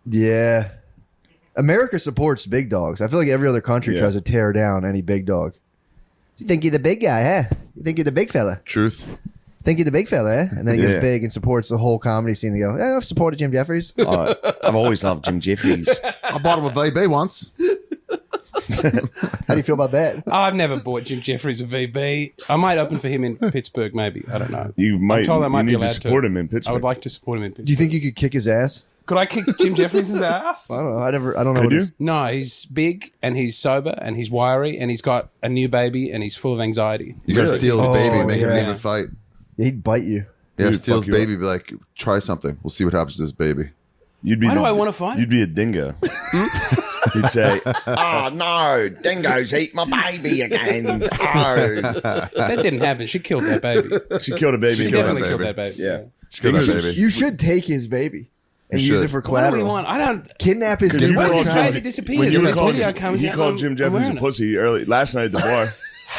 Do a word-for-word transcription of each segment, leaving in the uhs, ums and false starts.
Yeah. America supports big dogs. I feel like every other country Yeah. tries to tear down any big dog. You think you're the big guy, huh? You think you're the big fella? Truth. Think you're the big fella, eh? And then he Yeah. gets big and supports the whole comedy scene. They go, eh, I've supported Jim Jeffries. Uh, I've always loved Jim Jeffries. I bought him a V B once. How do you feel about that? I've never bought Jim Jeffries a V B. I might open for him in Pittsburgh, maybe. I don't know. You might, I'm told I might you be need allowed to support to. him in Pittsburgh. I would like to support him in Pittsburgh. Do you think you could kick his ass? Could I kick Jim Jeffries' ass? I don't know. I never. I don't know. Could What you? his, No, he's big and he's sober and he's wiry and he's got a new baby and he's full of anxiety. You gotta Really? steal his Oh, baby, make him yeah. even fight. he'd bite you. Yeah, Dude, steal his fuck you baby. Be like, try something. We'll see what happens to this baby. You'd be Why the, do I wanna fight? You'd be a dingo. You'd say, Oh no, dingoes eat my baby again. Oh. That didn't happen. She killed that baby. she killed a baby. She in definitely that killed baby. that baby. Yeah. She killed that You, baby. you should take his baby and You use should. it for What do collateral. we want? I don't. Kidnap his Because you newborn What if called his child. baby Jim, disappears when you and were this calling, video comes he out called and Jim I'm Jeffries a wearing it. pussy early last night at the bar.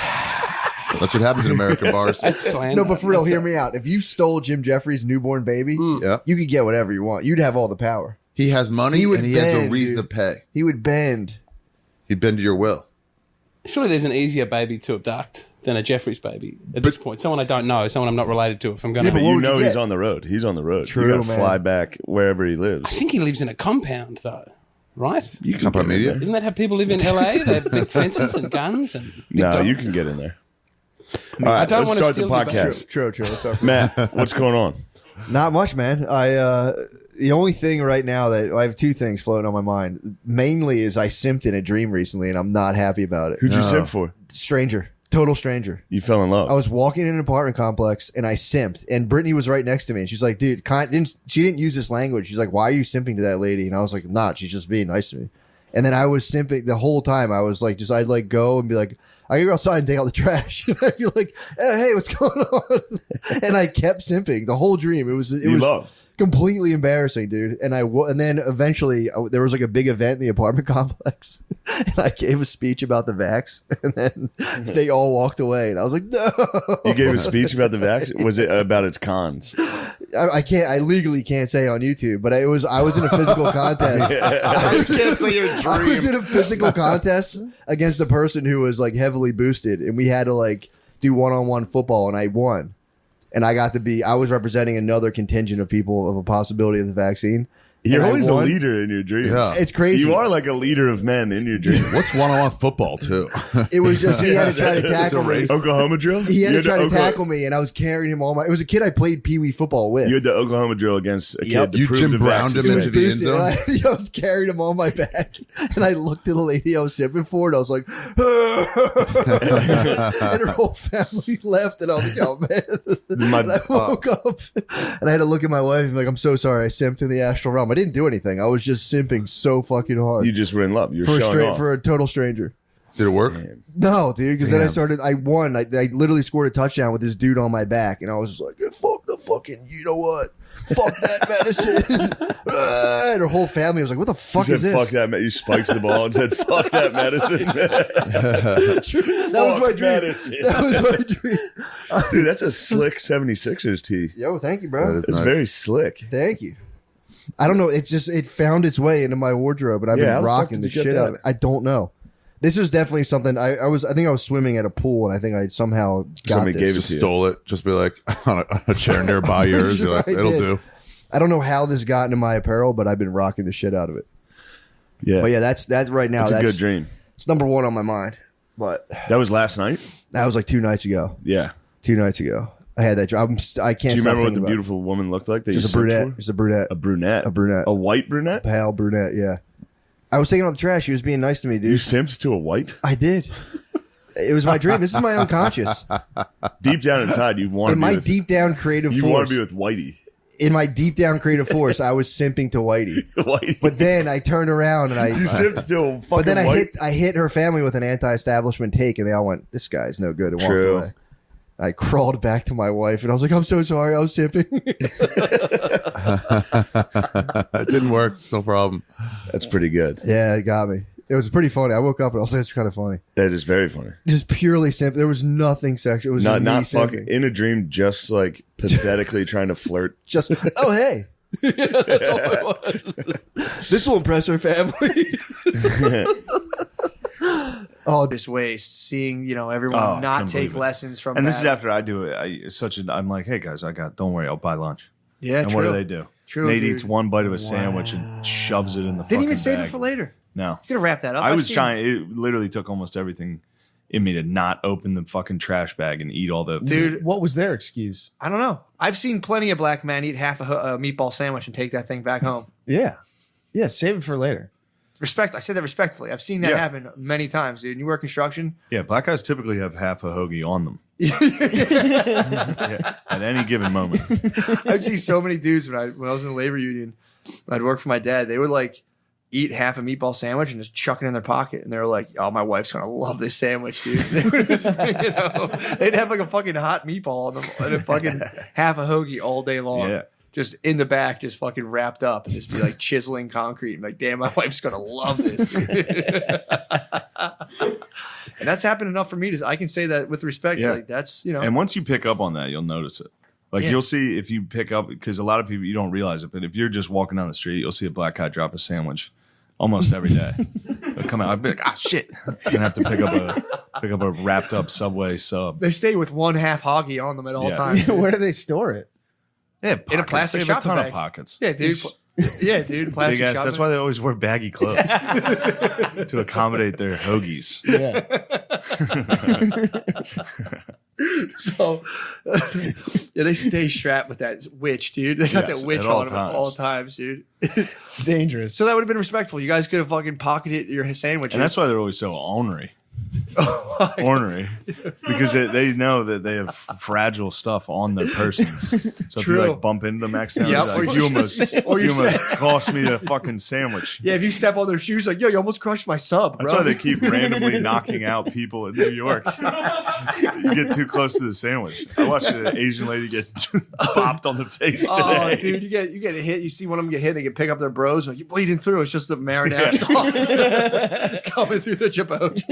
That's what happens in American bars. That's slander. No, but for real, That's hear a- me out. If you stole Jim Jeffries' newborn baby, Yeah. you could get whatever you want. You'd have all the power. He has money He would and he has bend, a reason dude. to pay. He would bend. He'd bend to your will. Surely there's an easier baby to abduct than a Jeffries baby at this point. Someone I don't know, someone I'm not related to. If I'm going Yeah, to, but But what you would you know he's get? on the road. He's on the road. True, you gotta man. fly back wherever he I lives. think he lives in a compound though, right? You can Compound get in media? there. Isn't that how people live in L A? They have big fences and guns and big No, dogs. you can get in there. All right, I don't let's wanna start the steal your baby. podcast. True, true. Let's start. Matt, what's going on? Not much, man. I uh the only thing right now that I have two things floating on my mind. Mainly is I simped in a dream recently, and I'm not happy about it. Who'd you No. simp for? Stranger, total stranger. You fell in love. I was walking in an apartment complex and I simped, and Brittany was right next to me, and she's like, "Dude, kind didn't she didn't use this language?" She's like, "Why are you simping to that lady?" And I was like, "Not. She's just being nice to me." And then I was simping the whole time. I was like, just I'd like go and be like, I could go outside and take out the trash. And I'd be like, hey, hey, what's going on? And I kept simping the whole dream. It was it you was loved. completely embarrassing, dude. And I w- and then eventually uh, there was like a big event in the apartment complex, and I gave a speech about the vax, and then they all walked away, and I was like, no. You gave a speech about the vaccine. Was it about its cons? I, I can't. I legally can't say on YouTube, but I was. I was in a physical contest. I was, can't say your I was in a physical contest against a person who was like heavily boosted, and we had to like do one-on-one football, and I won. And I got to be. I was representing another contingent of people of a possibility of the vaccine. You're And I always a won. leader in your dreams. Yeah. It's crazy. You are like a leader of men in your dreams. What's one-on-one football too? It was just he had to try to tackle me. Oklahoma drill? He had You to try to Oklahoma- tackle me, and I was carrying him all my. It was a kid I played pee wee football with. You had the Oklahoma drill against a Yep. kid to You prove Jim the Browned vaccine. him It was into the end boosted, zone? and I, I was carrying him on my back, and I looked at the lady I was sipping for, and I was like, and her whole family left, and I was like, oh man. My- and I woke up, and I had to look at my wife and be like, I'm so sorry, I simped in the astral realm. I didn't do anything. I was just simping so fucking hard You just were in love. You're for a showing straight off. for a total stranger. Did it work? No, dude, because then I Damn. started. I won. I, I literally scored a touchdown with this dude on my back, and I was just like, "Fuck the fucking, you know what? Fuck that medicine." Ah, and her whole family was like, "What the You fuck said, is this?" fuck that. me- You spiked the ball and said, fuck that medicine. that was my Fuck dream. medicine. That was my dream. Dude, that's a slick seventy-sixers tee. Yo, thank you, That bro. is It's nice. very slick. Thank you. I don't know. It just it found its way into my wardrobe, and I've Yeah, how been the fuck rocking the did you shit get out that? of it. I don't know. This was definitely something. I, I was. I think I was swimming at a pool, and I think I somehow got Somebody this. gave it Just to you. stole it. Just be like on a, on a chair nearby yours. You're like, I it'll did. do. I don't know how this got into my apparel, but I've been rocking the shit out of it. Yeah. But yeah, that's that's right now. That's a That's good dream. It's number one on my mind. But That was last night? that was like two nights ago. Yeah. Two nights ago, I had that dream. I'm st- I can't. Do you stop remember what thinking the about it. beautiful woman looked like that Just you a searched brunette. for? Just a brunette. A brunette. A brunette. A white brunette? Pale brunette. Yeah. I was taking out the trash. She was being nice to me, You dude. simped to a white? I did. It was my dream. This is my unconscious. Deep down inside, you want In to my be with, deep down creative you want force. to be with Whitey. In my deep down creative force, I was simping to Whitey. Whitey. But then I turned around and I. you simped to a fucking But then I white. hit I hit her family with an anti-establishment take, and they all went, "This guy's no good," and True. walked away. I crawled back to my wife, and I was like, "I'm so sorry, I was simping." It didn't work. It's no problem. That's pretty good. Yeah, it got me. It was pretty funny. I woke up and I was like, "It's kind of funny." That is very funny. Just purely simp. There was nothing sexual. It was Not just me not simping. fucking in a dream, just like pathetically trying to flirt. Just oh hey, That's all it was. This will impress her family. Oh, just waste seeing you know everyone Oh, I not couldn't take believe it. lessons from. And this that. is after I do it. I such a. I'm like, hey guys, I got. Don't worry, I'll buy lunch. yeah, And true. what do they do? True, Nate dude. eats one bite of a sandwich and shoves it in the. Didn't fucking even save bag. it for later. No, You could have wrapped that up. I I've was seen- trying. It literally took almost everything in me to not open the fucking trash bag and eat all the. Dude, What was their excuse? I don't know. I've seen plenty of black men eat half a, ho- a meatball sandwich and take that thing back home. Yeah. Yeah, save it for later. Respect. I say that respectfully. I've seen that Yeah. happen many times, dude. You work construction. Yeah, black guys typically have half a hoagie on them. Yeah, at any given moment. I'd see so many dudes when I when I was in the labor union. When I'd work for my dad. They would like eat half a meatball sandwich and just chuck it in their pocket, and they were like, "Oh, my wife's gonna love this sandwich, dude." They would just, you know, they'd have like a fucking hot meatball on them and a fucking half a hoagie all day long. Yeah. Just in the back, just fucking wrapped up, and just be like chiseling concrete. And like, damn, my wife's gonna love this. Dude. And that's happened enough for me to I can say that with respect. Yeah. Like that's you know, And once you pick up on that, you'll notice it. Like Yeah. you'll see if you pick up because a lot of people you don't realize it, but if you're just walking down the street, you'll see a black guy drop a sandwich almost every day. They'll come out, I'd be like, ah, shit, I'm gonna have to pick up a pick up a wrapped up Subway sub. they stay with one half hoggy on them at all Yeah. times. dude. Where do they store it? Yeah, In a plastic They have a shopping ton bag. of pockets. Yeah, dude. Yeah, dude. Plastic Big ass. shopping That's why they always wear baggy clothes to accommodate their hoagies. Yeah. So, yeah, they stay strapped with that witch, dude. They got Yes, that witch at all on them at all times, dude. It's dangerous. So that would have been respectful. You guys could have fucking pocketed your sandwich. And that's why they're always so ornery. Ornery. Because they, they know that they have fragile stuff on their persons. So if True. you like bump into them accidentally, Yep, it's or like, you you just- almost, or you you almost just- cost me a fucking sandwich. yeah, if you step on their shoes, like, yo, you almost crushed my sub, bro. That's why they keep randomly knocking out people in New York. You get too close to the sandwich. I watched an Asian lady get bopped on the face Oh, today. dude, you get you get hit. You see one of them get hit. They can pick up their bros. Like, you're bleeding through. It's just the marinara sauce coming through the chipotle.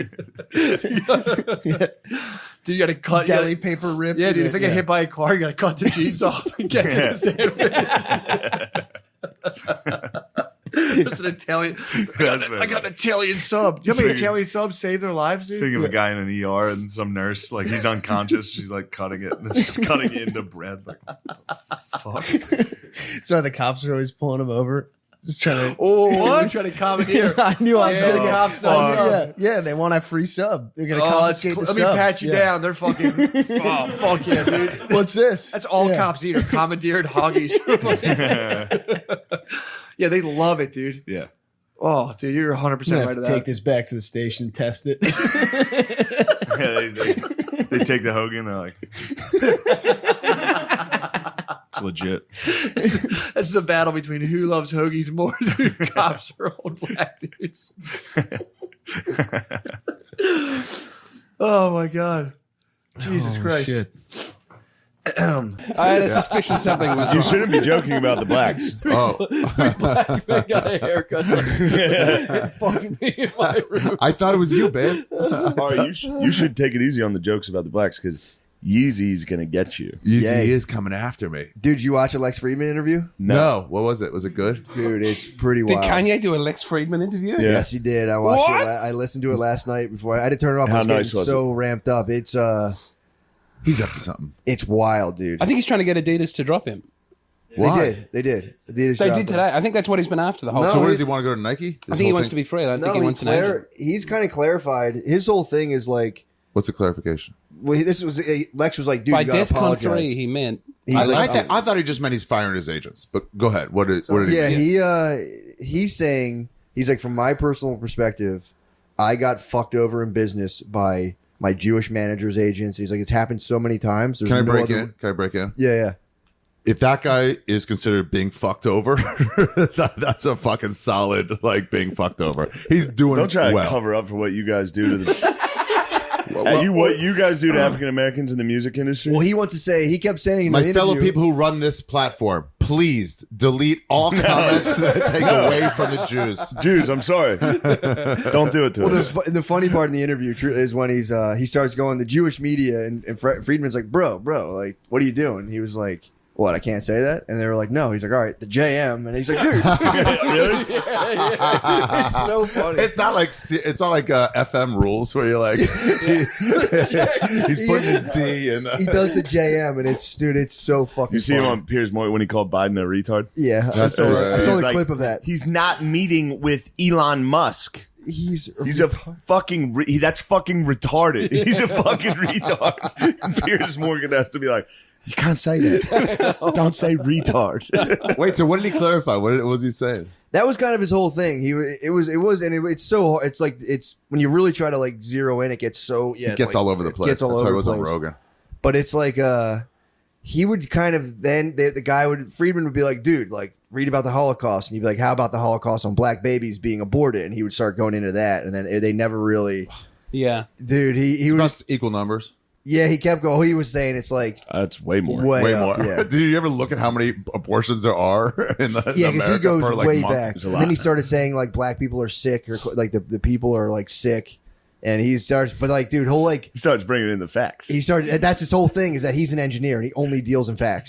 Dude, you got to cut. you Deli gotta- paper rip. Yeah, dude. If they get yeah. hit by a car, you got to cut the jeans off and get to the sandwich. It's an Italian. I got, an, I got an Italian sub. You know how many So you- Italian subs save their lives, dude? Think of a guy in an E R and some nurse, like he's unconscious. She's like cutting it, and she's cutting it into bread. Like, what the fuck? So the cops are always pulling him over. Just trying to. Oh, what? Trying to commandeer. I knew I was Yeah, going to get cops oh, done yeah, yeah, they want a free sub. They're going to Oh, that's confiscate cool. the Let me sub. pat you Yeah. down. They're fucking. Oh, fuck yeah, dude. What's this? That's all Yeah. cops eat are commandeered hoggies. Yeah, they love it, dude. Yeah. Oh, dude, you're one hundred I'm percent gonna right have to to take that. this back to the station and test it. Yeah, they, they, they take the hoagie and they're like, it's legit. That's the battle between who loves hoagies more, dude. Cops or old black dudes. Oh, my God. Jesus Christ. shit. Um, I had a suspicion something was You wrong. shouldn't be joking about the blacks. Oh, I got a haircut. It fucked me in my room. I thought it was you, babe. All right, you, sh- you should take it easy on the jokes about the blacks because Yeezy's going to get you. Yeezy Yay. is coming after me. Dude, you watch a Lex Friedman interview? No. What was it? Was it good? Dude, it's pretty Did wild. Kanye do a Lex Friedman interview? Yeah. Yes, he did. I watched What? it. la- I listened to it last night before I, I had to turn it off. I How was nice getting was so ramped up. It's uh, He's up to something. it's wild, dude. I think he's trying to get Adidas to drop him. they Why? did. They did. Adidas They dropped did him. today. I think that's what he's been after the whole No, So time. where he- does he want to go to Nike? I think he wants to be free. I don't think he wants an agent. clar- He's kind of clarified. His whole thing is like, What's the clarification? well, this was Lex was like, dude, By you gotta DEF CON apologize. three, he meant. He's I, like, I, th- I thought he just meant he's firing his agents. But go ahead. What did, what did he yeah, mean? he uh, he's saying he's like, from my personal perspective, I got fucked over in business by my Jewish manager's agents. He's like, it's happened so many times. There's Can I no break other- in? Can I break in? Yeah, yeah. If that guy is considered being fucked over, that, that's a fucking solid, like, being fucked over. He's doing Don't try well. to cover up for what you guys do to the. Well, Uh, you, well, what you guys do to African Americans in the music industry? Well, he wants to say, he kept saying in my the fellow interview- people who run this platform, please delete all comments that take away from the Jews. Jews, I'm sorry. Don't do it to Well, the, us. fu- the funny part in the interview tr- is when he's uh, he starts going the Jewish media, and, and Fre- Friedman's like, bro, bro, like, what are you doing? He was like, what, I can't say that? And they were like, no. He's like, all right, the J M. And he's like, dude. Really? yeah, yeah. It's so funny. It's not like it's not like uh, F M rules where you're like he- he's putting his D in. He The, does the J M, and it's, dude, it's so fucking You see him funny. on Piers Morgan when he called Biden a retard? Yeah, I That's saw, right. I saw He's the like, clip of that. He's not meeting with Elon Musk. He's He's a fucking. Re- he, that's fucking retarded. He's a fucking retard. And Piers Morgan has to be like, you can't say that. Don't say retard. wait, so what did he clarify? What, did, what was he saying? That was kind of his whole thing. He it was it was and it, it's so hard. It's like it's when you really try to like zero in, it gets so yeah, It it's gets like- all over the it place. Gets all That's over why it the was on place. Rogan. But it's like uh, he would kind of then the, the guy would Friedman would be like, dude, like read about the Holocaust, and he'd be like, how about the Holocaust on black babies being aborted? And he would start going into that, and then they never really, Yeah. dude, he he It's was about equal numbers. yeah, he kept going. He was saying it's like That's way more. way, Way up, more. yeah. Did you ever look at how many abortions there are in the Yeah, in because he America goes per, like, way month? back. There's a And lot. then he started saying like black people are sick, or like the, the people are like sick, and he starts. But like, dude, he'll like He starts bringing in the facts. he started. That's his whole thing is that he's an engineer and he only deals in facts.